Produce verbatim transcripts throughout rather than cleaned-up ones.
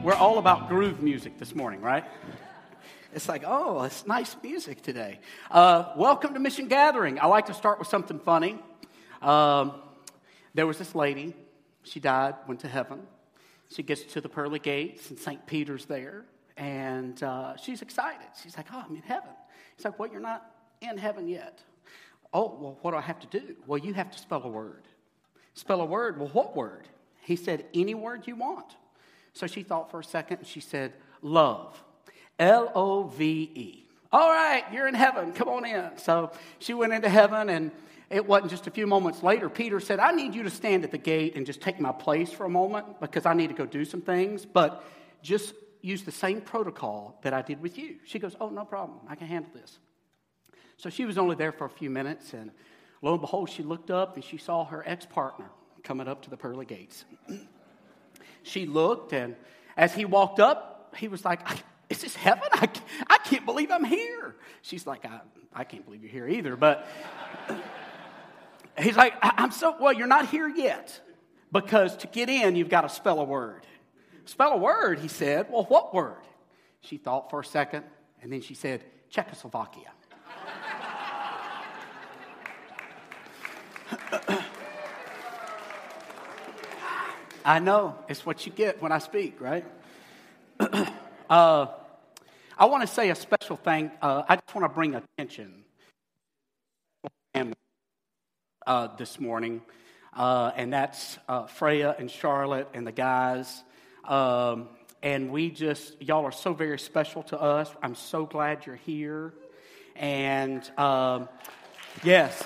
We're all about groove music this morning, right? It's like, oh, it's nice music today. Uh, welcome to Mission Gathering. I like to start with something funny. Um, there was this lady. She died, went to heaven. She gets to the pearly gates, and Saint Peter's there. And uh, she's excited. She's like, oh, I'm in heaven. He's like, well, you're not in heaven yet. Oh, well, what do I have to do? Well, you have to spell a word. Spell a word? Well, what word? He said, any word you want. So she thought for a second, and she said, love. L O V E. All right, you're in heaven. Come on in. So she went into heaven, and it wasn't just a few moments later. Peter said, I need you to stand at the gate and just take my place for a moment because I need to go do some things, but just use the same protocol that I did with you. She goes, oh, no problem. I can handle this. So she was only there for a few minutes, and lo and behold, she looked up, and she saw her ex-partner coming up to the pearly gates. She looked, and as he walked up, he was like, is this heaven? I, I can't believe I'm here. She's like, I, I can't believe you're here either. But he's like, I'm so, well, you're not here yet. Because to get in, you've got to spell a word. Spell a word, he said. Well, what word? She thought for a second, and then she said, Czechoslovakia. I know. It's what you get when I speak, right? uh, I want to say a special thing. Uh, I just want to bring attention uh, this morning. Uh, and that's uh, Freya and Charlotte and the guys. Um, and we just, y'all are so very special to us. I'm so glad you're here. And um, yes.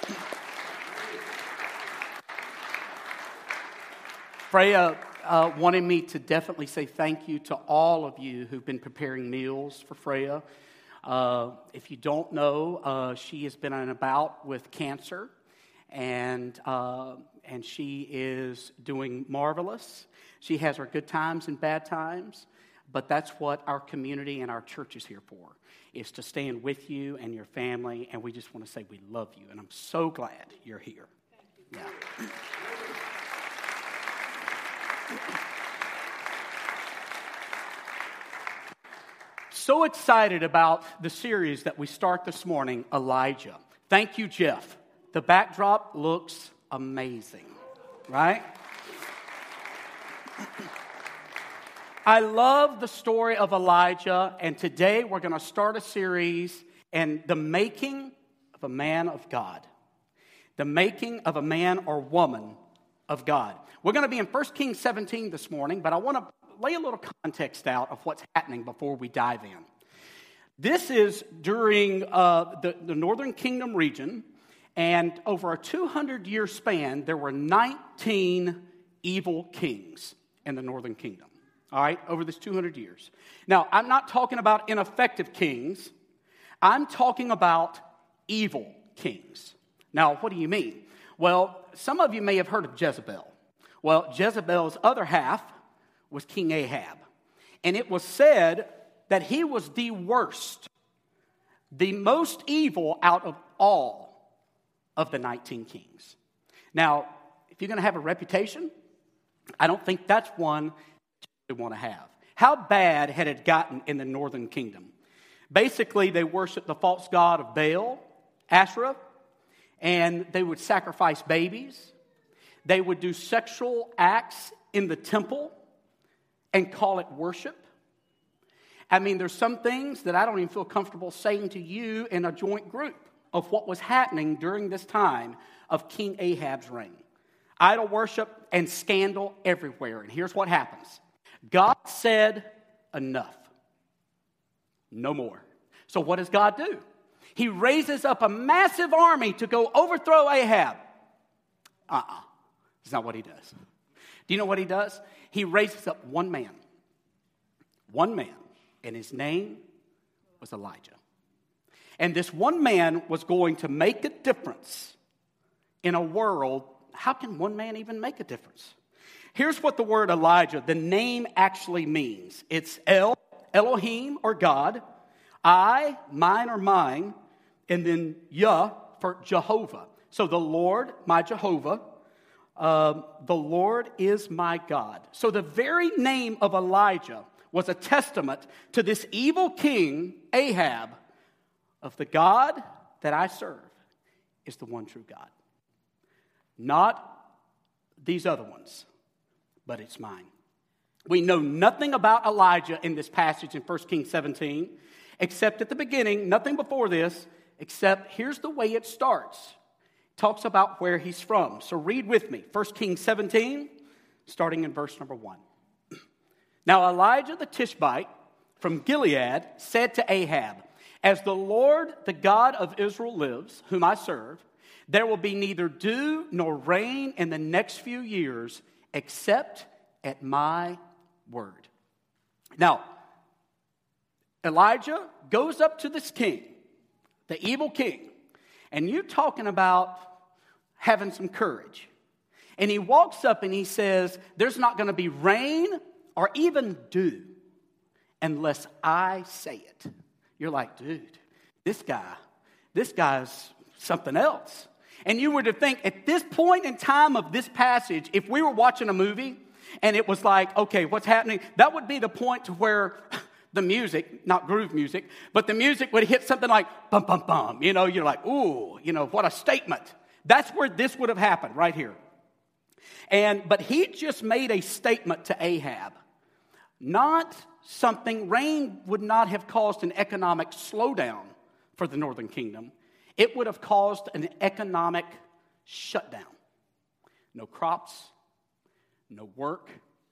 Freya uh, wanted me to definitely say thank you to all of you who've been preparing meals for Freya. Uh, if you don't know, uh, she has been on a bout with cancer, and uh, and she is doing marvelous. She has her good times and bad times, but that's what our community and our church is here for, is to stand with you and your family, and we just want to say we love you, and I'm so glad you're here. Yeah. So excited about the series that we start this morning, Elijah. Thank you, Jeff. The backdrop looks amazing, right? I love the story of Elijah, and today we're going to start a series and the making of a man of God. The making of a man or woman of God. We're going to be in First Kings seventeen this morning, but I want to lay a little context out of what's happening before we dive in. This is during uh, the, the Northern Kingdom region, and over a two hundred year span, there were nineteen evil kings in the Northern Kingdom, all right, over this two hundred years. Now, I'm not talking about ineffective kings. I'm talking about evil kings. Now, what do you mean? Well, some of you may have heard of Jezebel. Well, Jezebel's other half was King Ahab. And it was said that he was the worst, the most evil out of all of the nineteen kings. Now, if you're going to have a reputation, I don't think that's one you want to have. How bad had it gotten in the Northern Kingdom? Basically, they worshiped the false god of Baal, Asherah, and they would sacrifice babies. They would do sexual acts in the temple and call it worship. I mean, there's some things that I don't even feel comfortable saying to you in a joint group of what was happening during this time of King Ahab's reign. Idol worship and scandal everywhere. And here's what happens. God said, enough. No more. So what does God do? He raises up a massive army to go overthrow Ahab. Uh-uh. That's not what he does. Do you know what he does? He raises up one man. One man. And his name was Elijah. And this one man was going to make a difference in a world. How can one man even make a difference? Here's what the word Elijah, the name actually means. It's El, Elohim, or God. I, mine or mine. And then Yah for Jehovah. So the Lord, my Jehovah. um, the Lord is my God. So the very name of Elijah was a testament to this evil king, Ahab, of the God that I serve is the one true God. Not these other ones, but it's mine. We know nothing about Elijah in this passage in First Kings seventeen, except at the beginning, nothing before this, except here's the way it starts. It talks about where he's from. So read with me, First Kings seventeen, starting in verse number one. Now Elijah the Tishbite from Gilead said to Ahab, as the Lord, the God of Israel lives, whom I serve, there will be neither dew nor rain in the next few years except at my word. Now, Elijah goes up to this king, the evil king, and you're talking about having some courage. And he walks up and he says, there's not going to be rain or even dew unless I say it. You're like, dude, this guy, this guy's something else. And you were to think, at this point in time of this passage, if we were watching a movie and it was like, okay, what's happening? That would be the point to where the music, not groove music, but the music would hit something like bum, bum, bum. You know, you're like, ooh, you know, what a statement. That's where this would have happened, right here. And, but he just made a statement to Ahab. Not something, rain would not have caused an economic slowdown for the northern kingdom. It would have caused an economic shutdown. No crops, no work.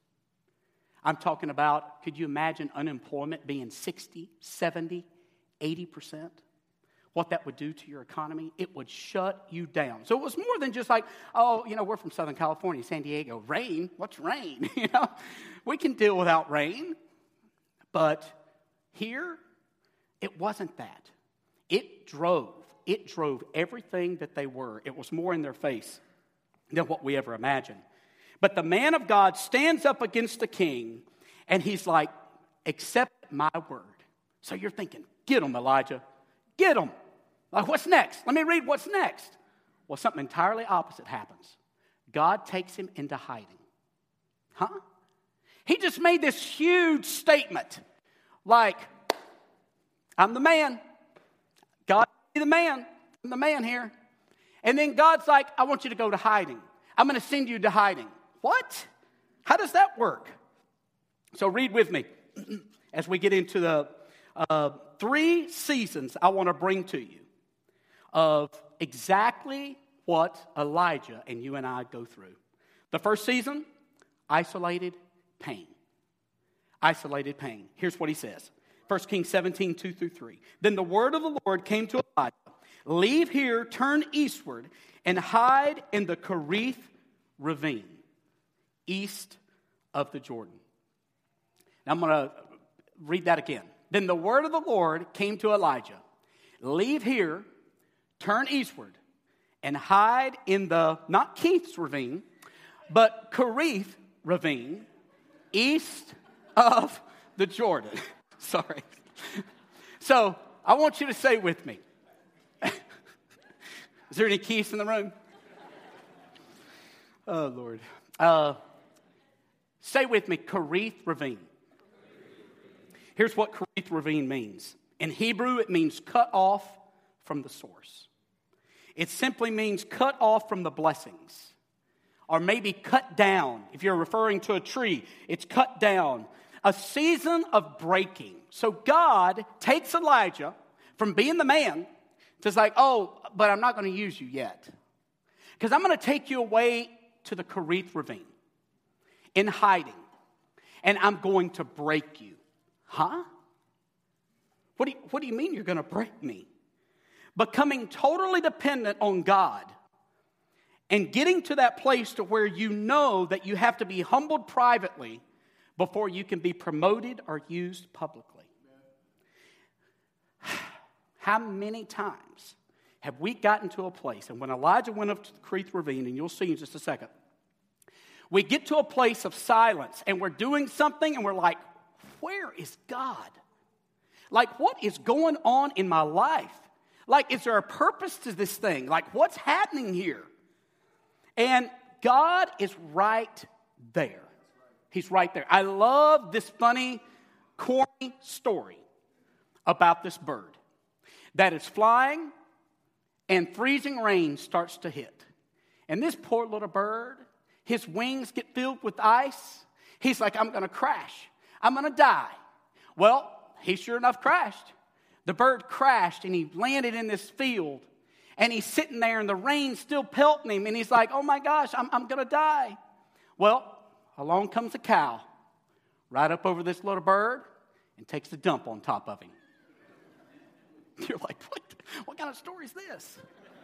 I'm talking about, could you imagine unemployment being sixty, seventy, eighty percent? What that would do to your economy? It would shut you down. So it was more than just like, oh, you know, we're from Southern California, San Diego. Rain? What's rain? You know, we can deal without rain. But here, it wasn't that. It drove. It drove everything that they were. It was more in their face than what we ever imagined. But the man of God stands up against the king, and he's like, accept my word. So you're thinking, get him, Elijah. Get him. Like, what's next? Let me read what's next. Well, something entirely opposite happens. God takes him into hiding. Huh? He just made this huge statement. Like, I'm the man. God, be the man. I'm the man here. And then God's like, I want you to go to hiding. I'm going to send you to hiding. What? How does that work? So read with me as we get into the uh, three seasons I want to bring to you of exactly what Elijah and you and I go through. The first season, isolated pain. Isolated pain. Here's what he says. First Kings seventeen, two through three. Then the word of the Lord came to Elijah. Leave here, turn eastward, and hide in the Kerith ravine, east of the Jordan. Now I'm going to read that again. Then the word of the Lord came to Elijah. Leave here, turn eastward, and hide in the, not Keith's ravine, but Kerith ravine, east of the Jordan. Sorry. So I want you to say with me. Is there any Keiths in the room? Oh, Lord. Uh, say with me, Kerith ravine. Here's what Kerith ravine means. In Hebrew, it means cut off from the source. It simply means cut off from the blessings. Or maybe cut down. If you're referring to a tree, it's cut down. A season of breaking. So God takes Elijah from being the man to like, oh, but I'm not going to use you yet. Because I'm going to take you away to the Kerith ravine in hiding. And I'm going to break you. Huh? What do you, what do you mean you're going to break me? Becoming totally dependent on God and getting to that place to where you know that you have to be humbled privately before you can be promoted or used publicly. How many times have we gotten to a place, and when Elijah went up to the Kerith ravine, and you'll see in just a second, we get to a place of silence and we're doing something and we're like, where is God? Like, what is going on in my life? Like, is there a purpose to this thing? Like, what's happening here? And God is right there. He's right there. I love this funny, corny story about this bird that is flying and freezing rain starts to hit. And this poor little bird, his wings get filled with ice. He's like, I'm going to crash. I'm going to die. Well, he sure enough crashed. The bird crashed and he landed in this field. And he's sitting there and the rain's still pelting him. And he's like, oh my gosh, I'm, I'm going to die. Well, along comes a cow right up over this little bird and takes a dump on top of him. You're like, what, what kind of story is this?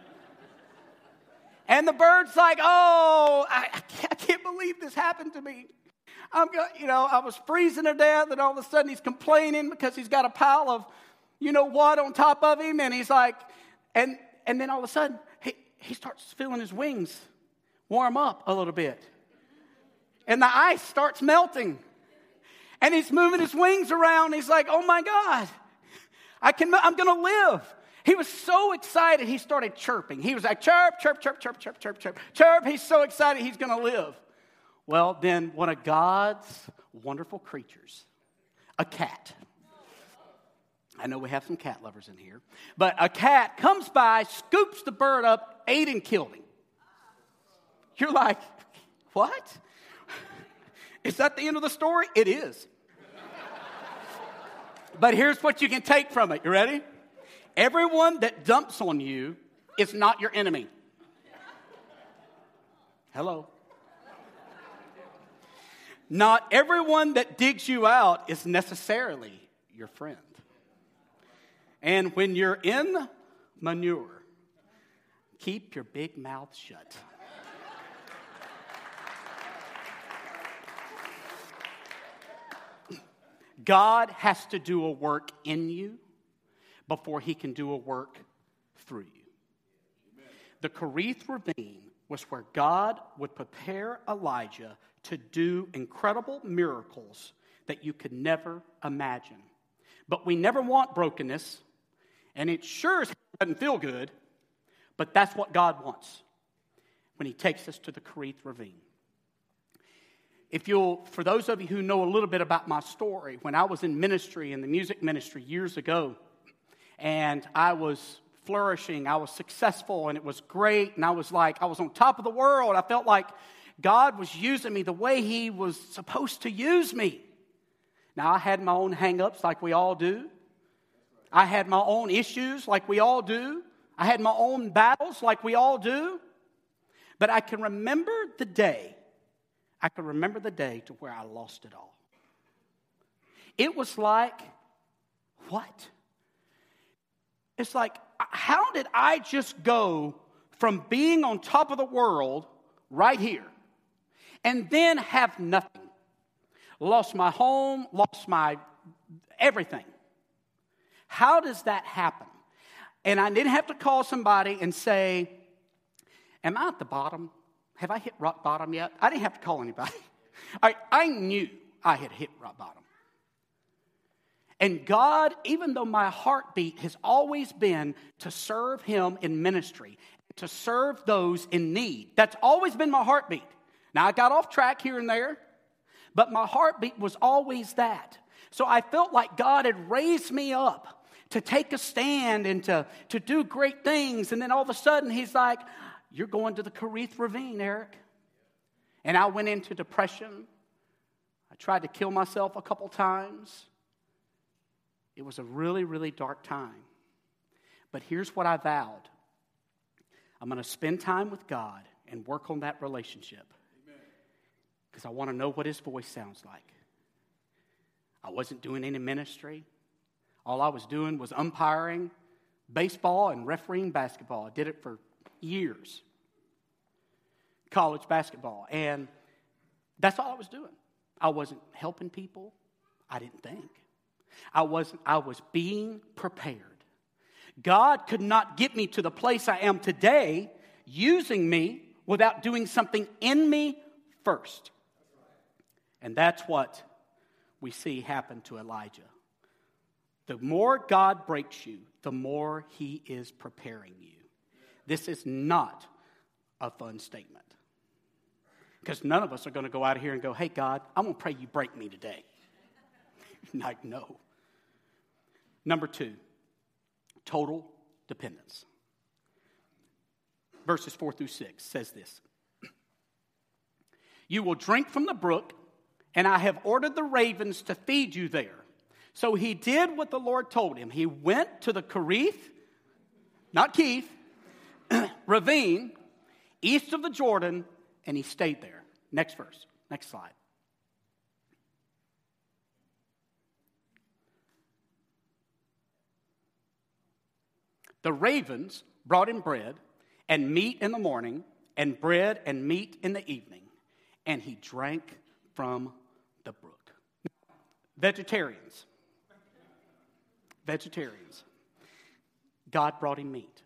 And the bird's like, oh, I, I can't believe this happened to me. I'm go, you know, I was freezing to death, and all of a sudden he's complaining because he's got a pile of, you know what, on top of him, and he's like, and and then all of a sudden he, he starts feeling his wings warm up a little bit, and the ice starts melting, and he's moving his wings around. He's like, oh my God, I can, I'm going to live. He was so excited, he started chirping. He was like, chirp, chirp, chirp, chirp, chirp, chirp, chirp, chirp. He's so excited he's going to live. Well, then one of God's wonderful creatures, a cat. I know we have some cat lovers in here. But a cat comes by, scoops the bird up, ate and killed him. You're like, what? Is that the end of the story? It is. But here's what you can take from it. You ready? Everyone that dumps on you is not your enemy. Hello. Not everyone that digs you out is necessarily your friend. And when you're in manure, keep your big mouth shut. God has to do a work in you before he can do a work through you. Amen. The Kerith Ravine was where God would prepare Elijah to do incredible miracles that you could never imagine. But we never want brokenness, and it sure as hell doesn't feel good, but that's what God wants when he takes us to the Kerith Ravine. If you'll, for those of you who know a little bit about my story, when I was in ministry, in the music ministry years ago, and I was flourishing, I was successful, and it was great, and I was like, I was on top of the world. I felt like God was using me the way he was supposed to use me. Now, I had my own hang-ups like we all do. I had my own issues like we all do. I had my own battles like we all do. But I can remember the day, I can remember the day to where I lost it all. It was like, what? It's like, how did I just go from being on top of the world right here and then have nothing? Lost my home, lost my everything. How does that happen? And I didn't have to call somebody and say, am I at the bottom? Have I hit rock bottom yet? I didn't have to call anybody. I, I knew I had hit rock bottom. And God, even though my heartbeat has always been to serve him in ministry, to serve those in need, that's always been my heartbeat. Now, I got off track here and there, but my heartbeat was always that. So I felt like God had raised me up to take a stand and to, to do great things. And then all of a sudden, he's like, you're going to the Kerith Ravine, Eric. And I went into depression. I tried to kill myself a couple times. It was a really, really dark time. But here's what I vowed. I'm going to spend time with God and work on that relationship. Because I want to know what his voice sounds like. I wasn't doing any ministry. All I was doing was umpiring baseball and refereeing basketball. I did it for years. College basketball. And that's all I was doing. I wasn't helping people. I didn't think. I wasn't, I was being prepared. God could not get me to the place I am today using me without doing something in me first. And that's what we see happen to Elijah. The more God breaks you, the more he is preparing you. This is not a fun statement. Because none of us are going to go out of here and go, hey, God, I'm going to pray you break me today. Like, no. Number two, total dependence. Verses four through six says this. You will drink from the brook, and I have ordered the ravens to feed you there. So he did what the Lord told him. He went to the Kerith, not Keith, ravine, east of the Jordan, and he stayed there. Next verse. Next slide. The ravens brought him bread and meat in the morning, and bread and meat in the evening, and he drank from the brook. Vegetarians. Vegetarians. God brought him meat.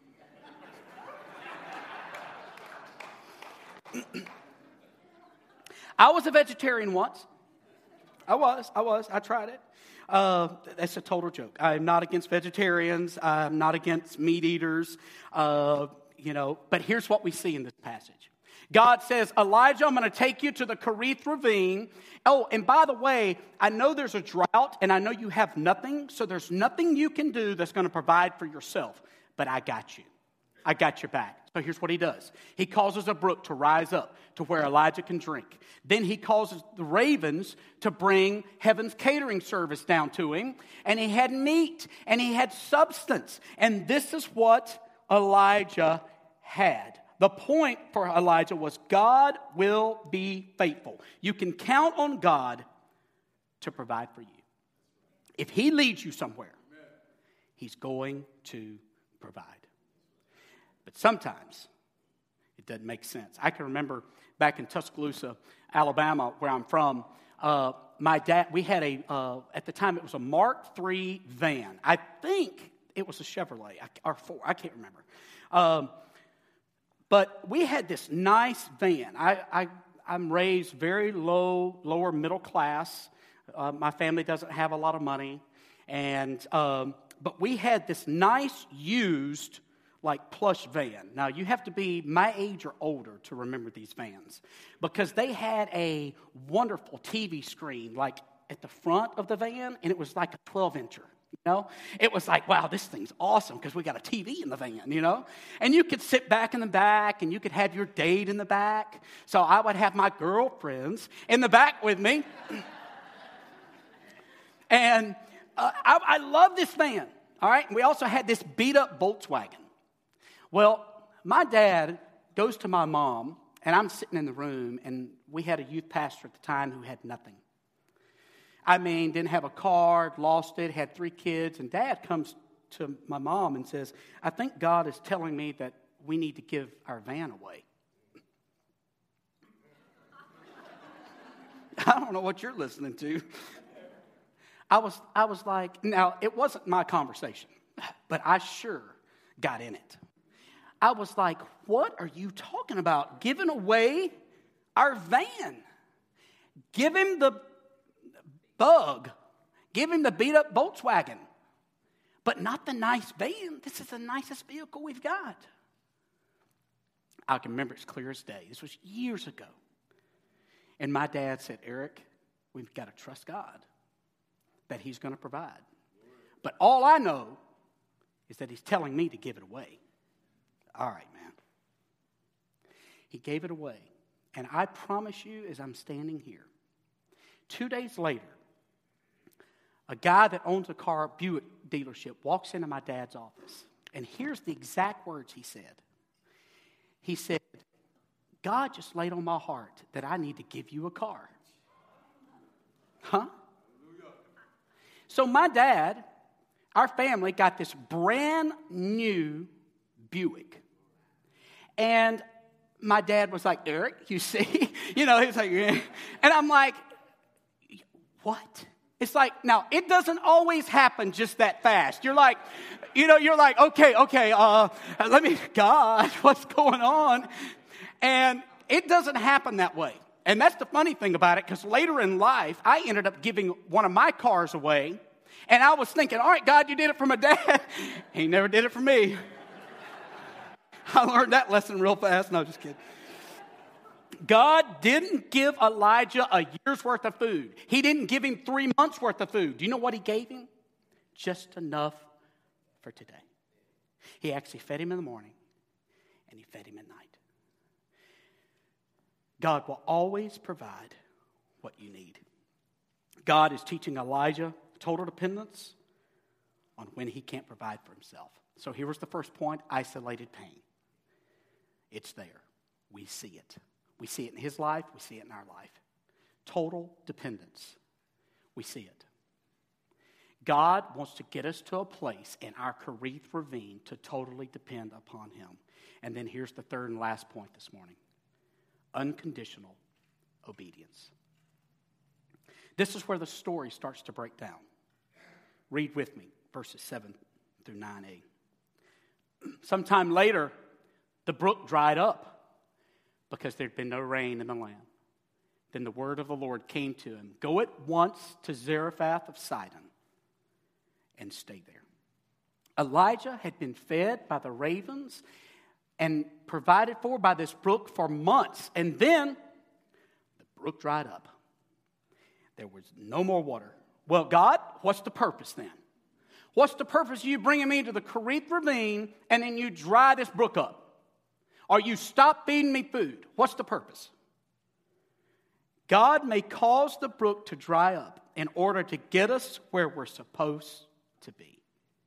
I was a vegetarian once. I was. I was. I tried it. Uh, that's a total joke. I'm not against vegetarians. I'm not against meat eaters. Uh, you know, but here's what we see in this passage. God says, Elijah, I'm going to take you to the Kerith ravine. Oh, and by the way, I know there's a drought, and I know you have nothing, so there's nothing you can do that's going to provide for yourself. But I got you. I got your back. So here's what he does. He causes a brook to rise up to where Elijah can drink. Then he causes the ravens to bring heaven's catering service down to him. And he had meat, and he had substance. And this is what Elijah had. The point for Elijah was God will be faithful. You can count on God to provide for you. If he leads you somewhere, he's going to provide. But sometimes it doesn't make sense. I can remember back in Tuscaloosa, Alabama, where I'm from, uh, my dad, we had a, uh, at the time it was a Mark three van. I think it was a Chevrolet, or four, I can't remember. Um, but we had this nice van. I, I, I'm raised very low, lower middle class. Uh, my family doesn't have a lot of money. And um, but we had this nice used like plush van. Now, you have to be my age or older to remember these vans because they had a wonderful T V screen like at the front of the van, and it was like a twelve-incher, you know? It was like, wow, this thing's awesome because we got a T V in the van, you know? And you could sit back in the back, and you could have your date in the back. So I would have my girlfriends in the back with me. and uh, I, I love this van, all right? We also had this beat-up Volkswagen. Well, my dad goes to my mom, and I'm sitting in the room, and we had a youth pastor at the time who had nothing. I mean, didn't have a car, lost it, had three kids, and Dad comes to my mom and says, I think God is telling me that we need to give our van away. I don't know what you're listening to. I was, I was like, now, it wasn't my conversation, but I sure got in it. I was like, what are you talking about? Giving away our van. Give him the bug. Give him the beat-up Volkswagen. But not the nice van. This is the nicest vehicle we've got. I can remember it's clear as day. This was years ago. And my dad said, Eric, we've got to trust God that he's going to provide. But all I know is that he's telling me to give it away. All right, man. He gave it away. And I promise you, as I'm standing here, two days later, a guy that owns a car Buick dealership walks into my dad's office. And here's the exact words he said. He said, God just laid on my heart that I need to give you a car. Huh? So my dad, our family, got this brand new Buick. And my dad was like, Eric, you see? You know, he's like, yeah. And I'm like, what? It's like, now, it doesn't always happen just that fast. You're like, you know, you're like, okay, okay, uh, let me, God, what's going on? And it doesn't happen that way. And that's the funny thing about it, because later in life, I ended up giving one of my cars away. And I was thinking, all right, God, you did it for my dad. He never did it for me. I learned that lesson real fast. No, just kidding. God didn't give Elijah a year's worth of food. He didn't give him three months' worth of food. Do you know what he gave him? Just enough for today. He actually fed him in the morning, and he fed him at night. God will always provide what you need. God is teaching Elijah total dependence on when he can't provide for himself. So here was the first point, isolated pain. It's there. We see it. We see it in his life. We see it in our life. Total dependence. We see it. God wants to get us to a place in our Kerith Ravine to totally depend upon him. And then here's the third and last point this morning. Unconditional obedience. This is where the story starts to break down. Read with me, verses seven through nine a. Sometime later, the brook dried up because there'd been no rain in the land. Then the word of the Lord came to him. Go at once to Zarephath of Sidon and stay there. Elijah had been fed by the ravens and provided for by this brook for months. And then the brook dried up. There was no more water. Well, God, what's the purpose then? What's the purpose of you bringing me to the Kerith Ravine and then you dry this brook up? Or you stop feeding me food? What's the purpose? God may cause the brook to dry up in order to get us where we're supposed to be.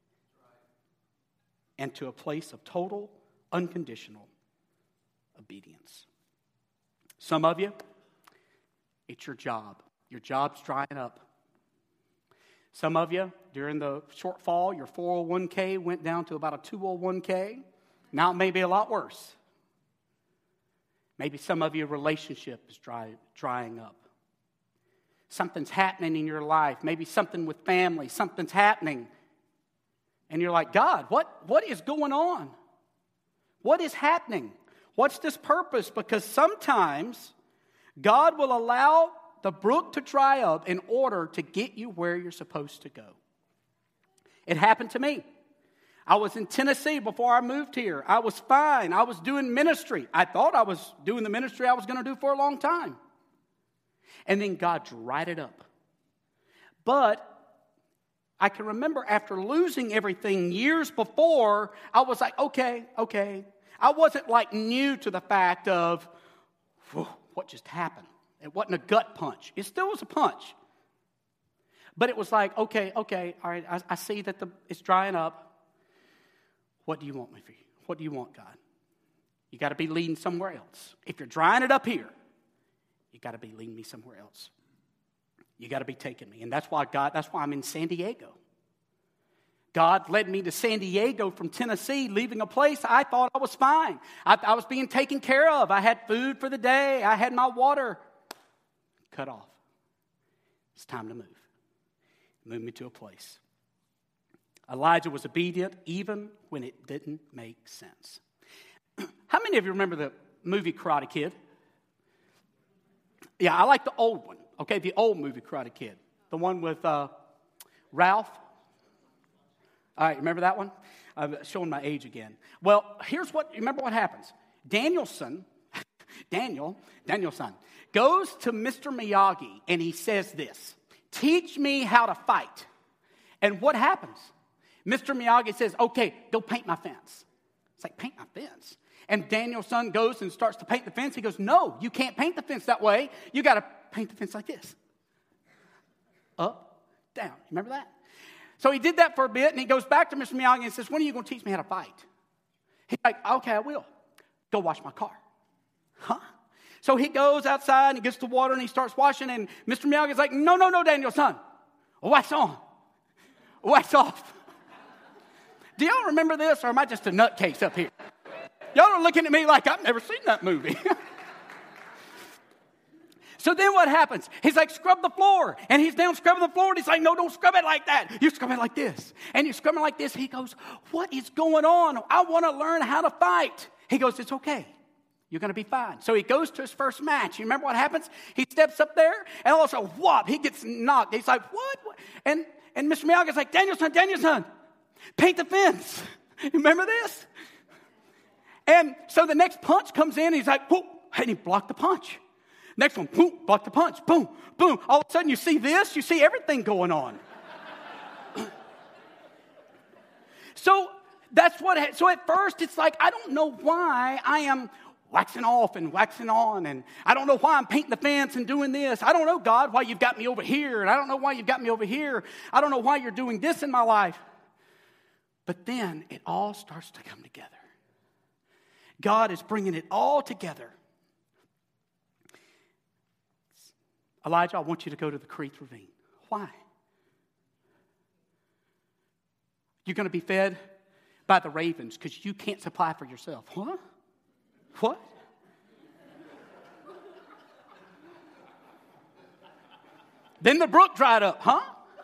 And to a place of total, unconditional obedience. Some of you, it's your job. Your job's drying up. Some of you, during the shortfall, your four oh one k went down to about a two oh one k. Now it may be a lot worse. Maybe some of your relationship is dry, drying up. Something's happening in your life. Maybe something with family. Something's happening. And you're like, God, what, what is going on? What is happening? What's this purpose? Because sometimes God will allow the brook to dry up in order to get you where you're supposed to go. It happened to me. I was in Tennessee before I moved here. I was fine. I was doing ministry. I thought I was doing the ministry I was going to do for a long time. And then God dried it up. But I can remember after losing everything years before, I was like, okay, okay. I wasn't like new to the fact of, what just happened? It wasn't a gut punch. It still was a punch. But it was like, okay, okay, all right, I, I see that the, it's drying up. What do you want me for you? What do you want, God? You got to be leading somewhere else. If you're drying it up here, you got to be leading me somewhere else. You got to be taking me. And that's why God, that's why I'm in San Diego. God led me to San Diego from Tennessee, leaving a place I thought I was fine. I, I was being taken care of. I had food for the day. I had my water cut off. It's time to move. Move me to a place. Elijah was obedient even when it didn't make sense. How many of you remember the movie Karate Kid? Yeah, I like the old one. Okay, the old movie Karate Kid. The one with uh, Ralph. All right, remember that one? I'm showing my age again. Well, here's what, remember what happens. Danielson, Daniel, Danielson, goes to Mister Miyagi and he says this, teach me how to fight. And what happens? Mister Miyagi says, okay, go paint my fence. It's like, paint my fence? And Danielson goes and starts to paint the fence. He goes, no, you can't paint the fence that way. You got to paint the fence like this. Up, down. Remember that? So he did that for a bit, and he goes back to Mister Miyagi and says, when are you going to teach me how to fight? He's like, okay, I will. Go wash my car. Huh? So he goes outside, and he gets the water, and he starts washing, and Mister Miyagi's like, no, no, no, Daniel-san. Wax on. Wax off. Do y'all remember this, or am I just a nutcase up here? Y'all are looking at me like I've never seen that movie. So then what happens? He's like, scrub the floor. And he's down scrubbing the floor. And he's like, no, don't scrub it like that. You scrub it like this. And you scrub it like this. He goes, what is going on? I want to learn how to fight. He goes, it's okay. You're going to be fine. So he goes to his first match. You remember what happens? He steps up there. And all of a sudden, whop, he gets knocked. He's like, what? And, and Mister Miyagi's like, Daniel-san, Daniel-san, paint the fence. You remember this? And so the next punch comes in. And he's like, whoop, and he blocked the punch. Next one, boom, blocked the punch, boom, boom. All of a sudden you see this, you see everything going on. so that's what, so at first it's like, I don't know why I am waxing off and waxing on, and I don't know why I'm painting the fence and doing this. I don't know, God, why you've got me over here, and I don't know why you've got me over here. I don't know why you're doing this in my life. But then it all starts to come together. God is bringing it all together. Elijah, I want you to go to the Kerith Ravine. Why? You're going to be fed by the ravens because you can't supply for yourself. What? What? Then the brook dried up, huh?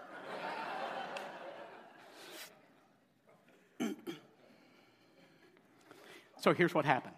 So here's what happened.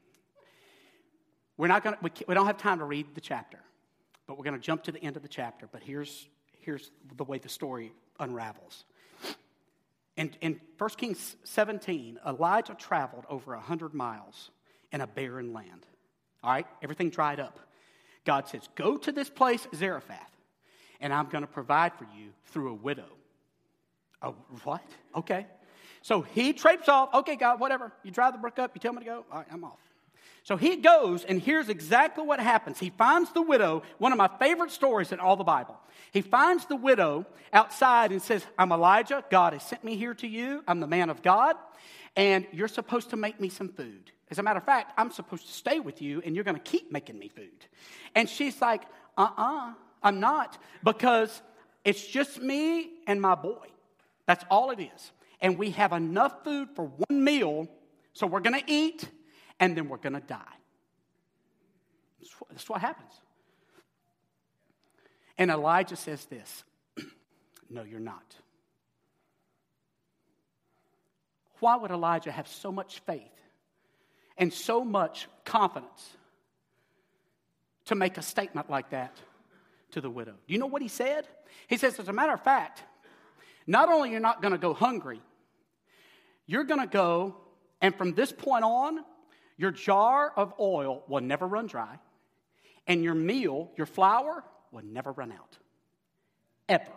We're not going to, we, we don't have time to read the chapter, but we're going to jump to the end of the chapter. But here's, here's the way the story unravels. In, in First Kings seventeen, Elijah traveled over one hundred miles in a barren land. All right, everything dried up. God says, go to this place, Zarephath, and I'm going to provide for you through a widow. Oh, what? Okay. So he traipses off. Okay, God, whatever. You drive the brook up. You tell me to go. All right, I'm off. So he goes, and here's exactly what happens. He finds the widow, one of my favorite stories in all the Bible. He finds the widow outside and says, I'm Elijah. God has sent me here to you. I'm the man of God, and you're supposed to make me some food. As a matter of fact, I'm supposed to stay with you, and you're going to keep making me food. And she's like, uh-uh, I'm not, because it's just me and my boy. That's all it is. And we have enough food for one meal, so we're going to eat, and then we're going to die. That's what, that's what happens. And Elijah says this, no, you're not. Why would Elijah have so much faith and so much confidence to make a statement like that to the widow? Do you know what he said? He says, as a matter of fact, not only you're not going to go hungry, you're going to go, and from this point on, your jar of oil will never run dry, and your meal, your flour, will never run out. Ever.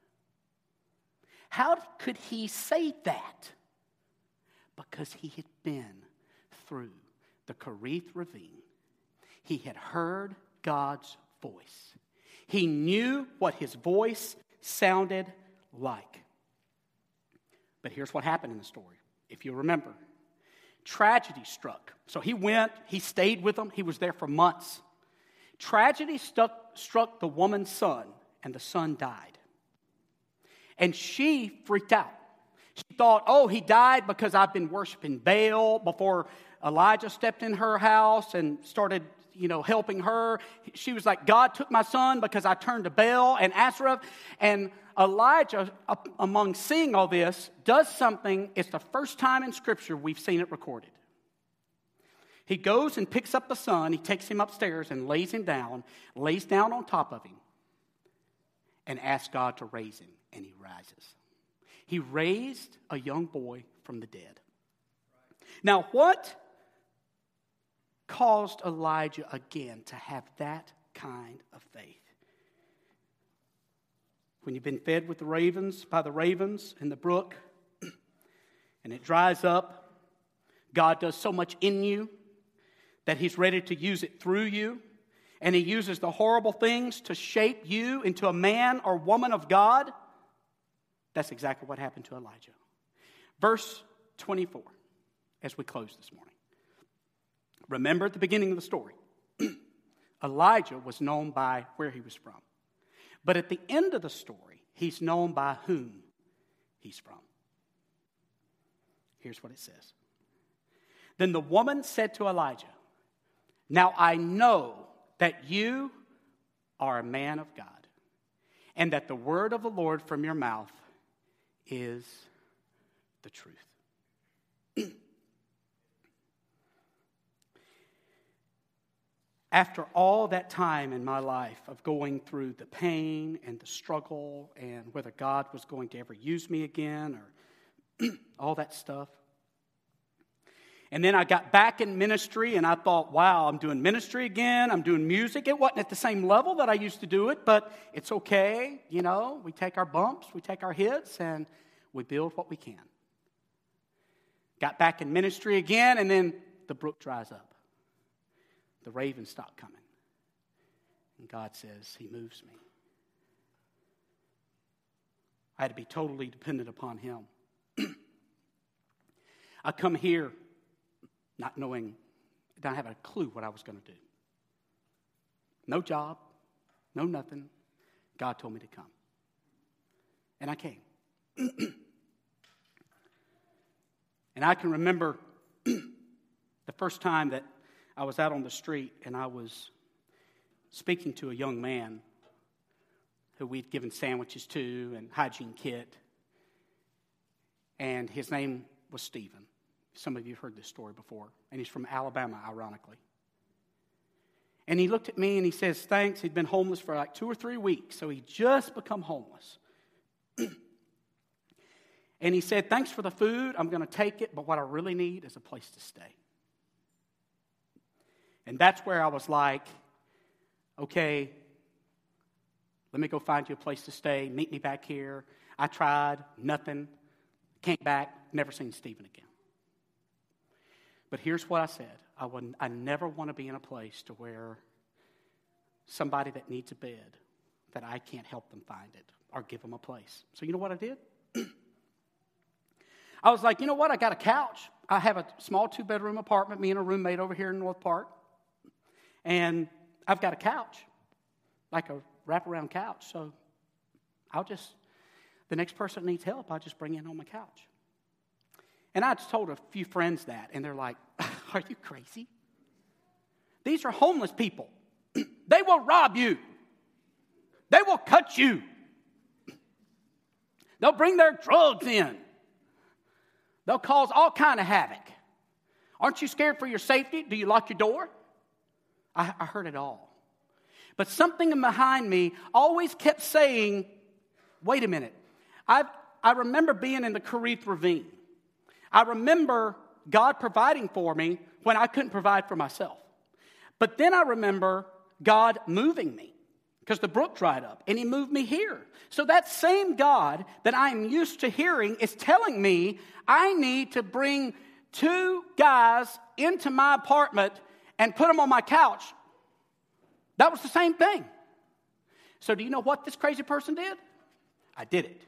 How could he say that? Because he had been through the Kerith Ravine. He had heard God's voice. He knew what his voice sounded like. But here's what happened in the story. If you remember, tragedy struck. So he went, he stayed with them, he was there for months. Tragedy stuck, struck the woman's son, and the son died. And she freaked out. She thought, oh, he died because I've been worshiping Baal before Elijah stepped in her house and started, you know, helping her. She was like, God took my son because I turned to Baal and Asherah. And Elijah, among seeing all this, does something. It's the first time in Scripture we've seen it recorded. He goes and picks up the son. He takes him upstairs and lays him down, lays down on top of him, and asks God to raise him. And he rises. He raised a young boy from the dead. Now, what caused Elijah again to have that kind of faith? When you've been fed with the ravens, by the ravens in the brook, and it dries up, God does so much in you that he's ready to use it through you. And he uses the horrible things to shape you into a man or woman of God. That's exactly what happened to Elijah. Verse twenty-four, as we close this morning. Remember at the beginning of the story, Elijah was known by where he was from. But at the end of the story, he's known by whom he's from. Here's what it says. Then the woman said to Elijah, now I know that you are a man of God, and that the word of the Lord from your mouth is the truth. After all that time in my life of going through the pain and the struggle and whether God was going to ever use me again or all that stuff, And then I got back in ministry, and I thought, wow, I'm doing ministry again. I'm doing music. It wasn't at the same level that I used to do it, but it's okay. You know, we take our bumps, we take our hits, and we build what we can. Got back in ministry again, and then the brook dries up. The ravens stop coming. And God says, He moves me. I had to be totally dependent upon Him. I come here not knowing, not having a clue what I was going to do. No job, no nothing. God told me to come. And I came. And I can remember the first time that I was out on the street and I was speaking to a young man who we'd given sandwiches to and hygiene kit. And his name was Stephen. Some of you have heard this story before. And he's from Alabama, ironically. And he looked at me and he says, thanks. He'd been homeless for like two or three weeks. So he just become homeless. And he said, thanks for the food. I'm going to take it. But what I really need is a place to stay. And that's where I was like, okay, let me go find you a place to stay. Meet me back here. I tried. Nothing. Came back. Never seen Stephen again. But here's what I said. I, wouldn't, I never want to be in a place to where somebody that needs a bed, that I can't help them find it or give them a place. So you know what I did? I was like, you know what? I got a couch. I have a small two-bedroom apartment, me and a roommate over here in North Park. And I've got a couch, like a wraparound couch. So I'll just, the next person that needs help, I'll just bring in on my couch. And I just told a few friends that, and they're like, are you crazy? These are homeless people. They will rob you. They will cut you. They'll bring their drugs in. They'll cause all kind of havoc. Aren't you scared for your safety? Do you lock your door? I, I heard it all. But something behind me always kept saying, wait a minute. I I remember being in the Kerith Ravine. I remember God providing for me when I couldn't provide for myself. But then I remember God moving me because the brook dried up and He moved me here. So that same God that I'm used to hearing is telling me I need to bring two guys into my apartment and put them on my couch. That was the same thing. So do you know what this crazy person did? I did it.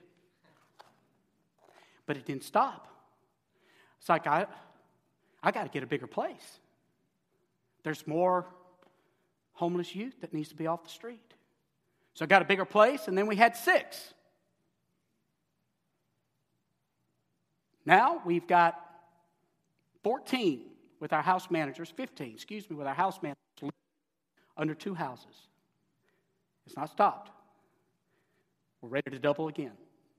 But it didn't stop. It's like, I, I got to get a bigger place. There's more homeless youth that needs to be off the street. So I got a bigger place, and then we had six. Now we've got fourteen with our house managers, fifteen, excuse me, with our house managers under two houses. It's not stopped. We're ready to double again.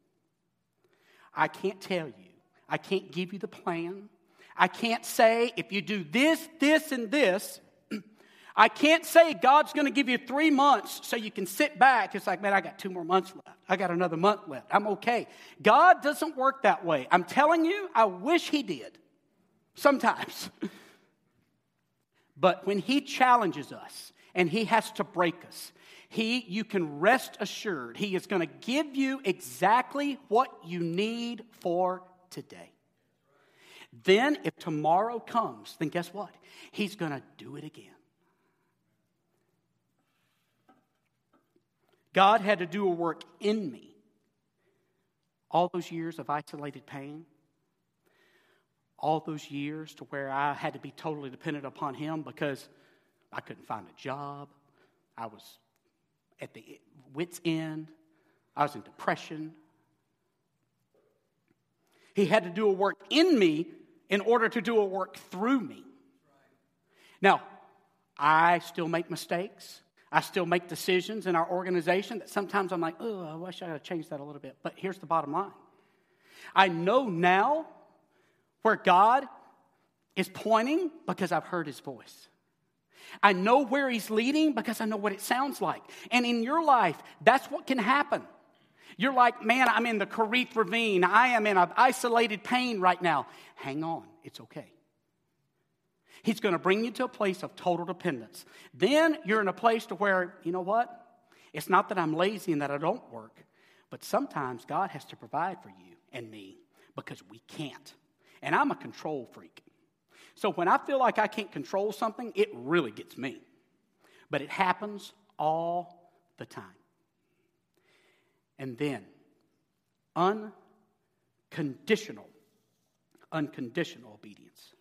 I can't tell you. I can't give you the plan. I can't say if you do this, this, and this. I can't say God's going to give you three months so you can sit back. It's like, man, I got two more months left. I got another month left. I'm okay. God doesn't work that way. I'm telling you, I wish He did. Sometimes. But when He challenges us and He has to break us, He, you can rest assured, He is going to give you exactly what you need for today. Then if tomorrow comes, then guess what? He's going to do it again. God had to do a work in me. All those years of isolated pain, all those years to where I had to be totally dependent upon Him because I couldn't find a job. I was at the wit's end. I was in depression. He had to do a work in me in order to do a work through me. Now, I still make mistakes. I still make decisions in our organization that sometimes I'm like, oh, I wish I had changed that a little bit. But here's the bottom line. I know now where God is pointing because I've heard His voice. I know where He's leading because I know what it sounds like. And in your life, that's what can happen. You're like, man, I'm in the Kerith Ravine. I am in an isolated pain right now. Hang on. It's okay. He's going to bring you to a place of total dependence. Then you're in a place to where, you know what? It's not that I'm lazy and that I don't work, but sometimes God has to provide for you and me because we can't. And I'm a control freak. So when I feel like I can't control something, it really gets me. But it happens all the time. And then, unconditional, unconditional obedience.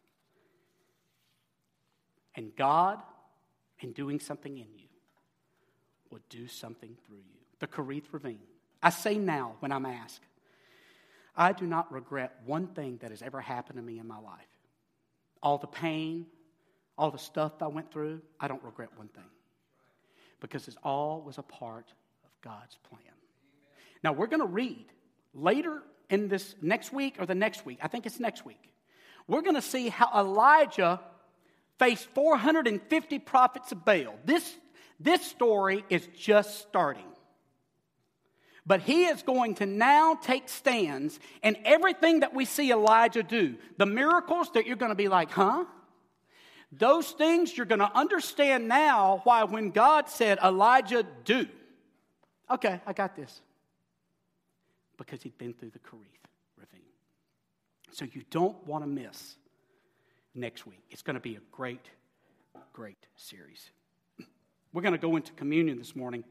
And God, in doing something in you, will do something through you. The Kerith Ravine. I say now when I'm asked, I do not regret one thing that has ever happened to me in my life. All the pain, all the stuff I went through, I don't regret one thing. Because it all was a part of God's plan. Now we're going to read later in this next week or the next week. I think it's next week. We're going to see how Elijah faced four hundred fifty prophets of Baal. This, this story is just starting. But he is going to now take stands, and everything that we see Elijah do, the miracles that you're going to be like, huh? Those things you're going to understand now why when God said, Elijah, do. Okay, I got this. Because he'd been through the Kerith Ravine. So you don't want to miss next week. It's going to be a great, great series. We're going to go into communion this morning.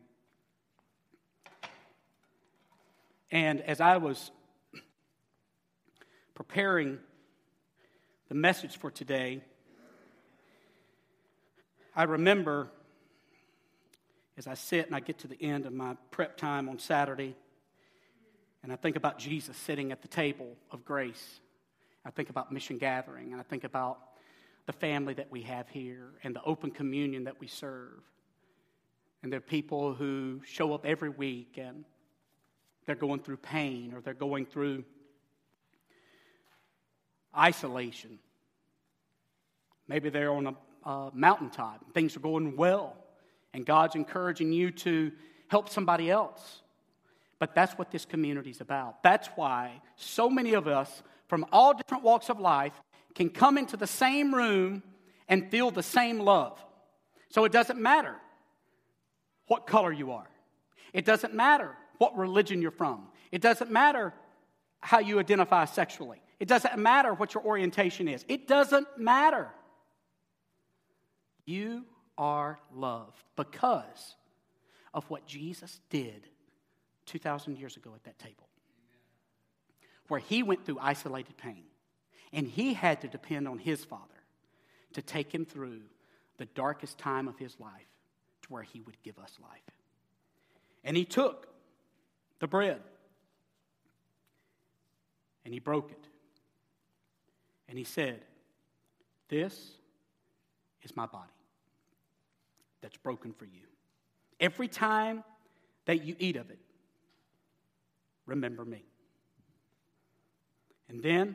And as I was preparing the message for today, I remember as I sit and I get to the end of my prep time on Saturday, and I think about Jesus sitting at the table of grace. I think about mission gathering, and I think about the family that we have here and the open communion that we serve. And there are people who show up every week and they're going through pain or they're going through isolation. Maybe they're on a uh, mountaintop. Things are going well, and God's encouraging you to help somebody else. But that's what this community is about. That's why so many of us from all different walks of life can come into the same room and feel the same love. So it doesn't matter what color you are. It doesn't matter what religion you're from. It doesn't matter how you identify sexually. It doesn't matter what your orientation is. It doesn't matter. You are loved because of what Jesus did two thousand years ago at that table. Where he went through isolated pain. And he had to depend on his Father to take him through the darkest time of his life to where he would give us life. And he took the bread and he broke it. And he said, this is my body that's broken for you. Every time that you eat of it, remember me. And then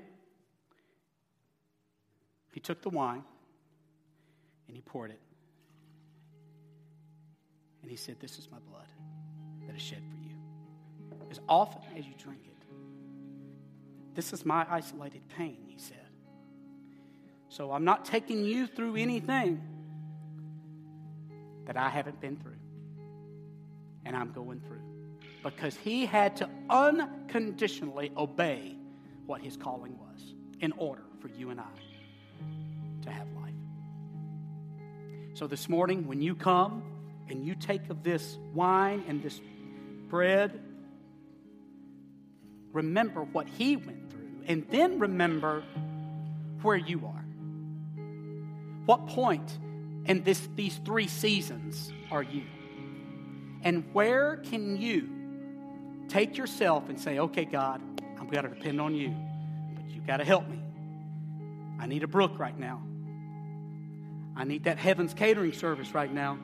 he took the wine and he poured it. And he said, this is my blood that is shed for you. As often as you drink it. This is my isolated pain, he said. So I'm not taking you through anything that I haven't been through. And I'm going through. Because he had to unconditionally obey what his calling was in order for you and I to have life. So this morning, when you come and you take of this wine and this bread, remember what he went through, and then remember where you are. What point in this, these three seasons are you? And where can you take yourself and say, okay, God, I'm going to depend on you, but you got to help me. I need a brook right now. I need that Heaven's Catering service right now.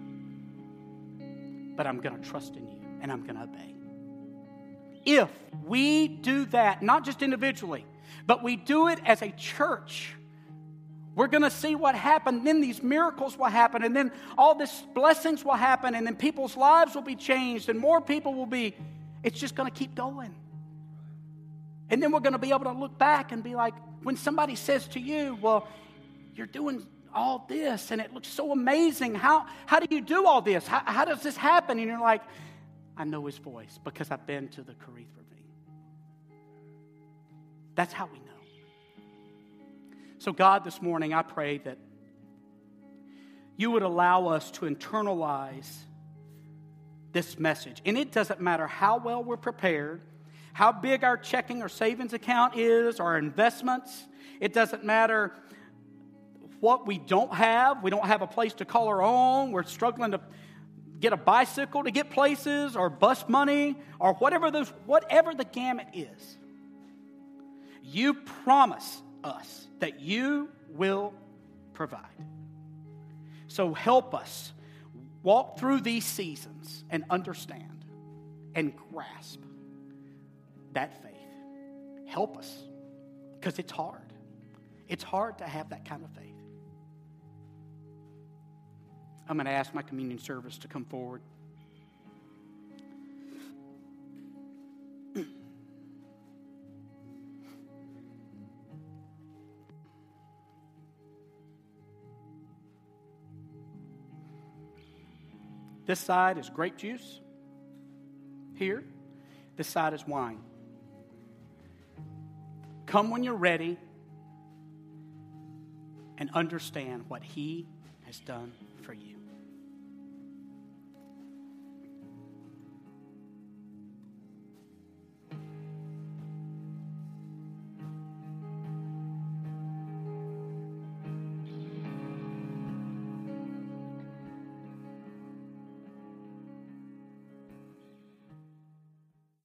But I'm going to trust in you, and I'm going to obey. If we do that, not just individually, but we do it as a church, we're going to see what happened. Then these miracles will happen, and then all these blessings will happen, and then people's lives will be changed, and more people will be. It's just going to keep going. And then we're going to be able to look back and be like, when somebody says to you, well, you're doing all this, and it looks so amazing. How, how do you do all this? How, how does this happen? And you're like, I know his voice because I've been to the Kerith Ravine. That's how we know. So God, this morning, I pray that you would allow us to internalize this message. And it doesn't matter how well we're prepared, how big our checking or savings account is, our investments. It doesn't matter what we don't have. We don't have a place to call our own. We're struggling to get a bicycle to get places, or bus money, or whatever those, whatever the gamut is. You promise us that you will provide. So help us walk through these seasons and understand and grasp that faith. Help us, because it's hard. It's hard to have that kind of faith. I'm going to ask my communion service to come forward. This side is grape juice. Here, this side is wine. Come when you're ready and understand what He has done for you.